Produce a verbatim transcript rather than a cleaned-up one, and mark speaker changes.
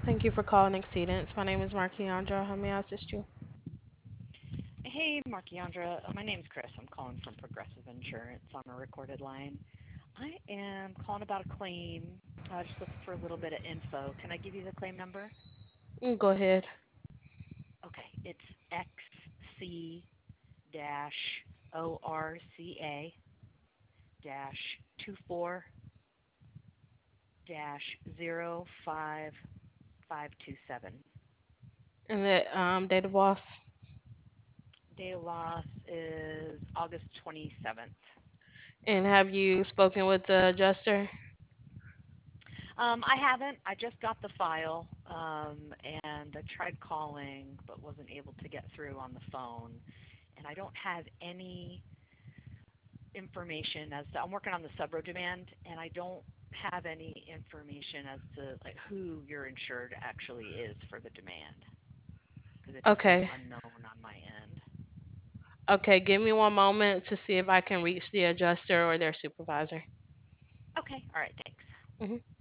Speaker 1: Thank you for calling Exceedance. My name is Markiandra. How may I assist you?
Speaker 2: Hey, Markiandra. Uh, My name's Chris. I'm calling from Progressive Insurance on a recorded line. I am calling about a claim. Uh, just looking for a little bit of info. Can I give you the claim number?
Speaker 1: Mm, Go ahead.
Speaker 2: Okay, it's X C dash O R C A dash two four dash zero five five two seven.
Speaker 1: And the um, date of loss.
Speaker 2: Date of loss is August twenty-seventh.
Speaker 1: And have you spoken with the adjuster?
Speaker 2: Um, I haven't. I just got the file, um, and I tried calling but wasn't able to get through on the phone. And I don't have any information as to. I'm working on the subro demand, and I don't have any information as to like who your insured actually is for the demand because it just says
Speaker 1: Okay.
Speaker 2: unknown on my end.
Speaker 1: Okay, give me one moment to see if I can reach the adjuster or their supervisor.
Speaker 2: Okay. All right. Thanks.
Speaker 1: hmm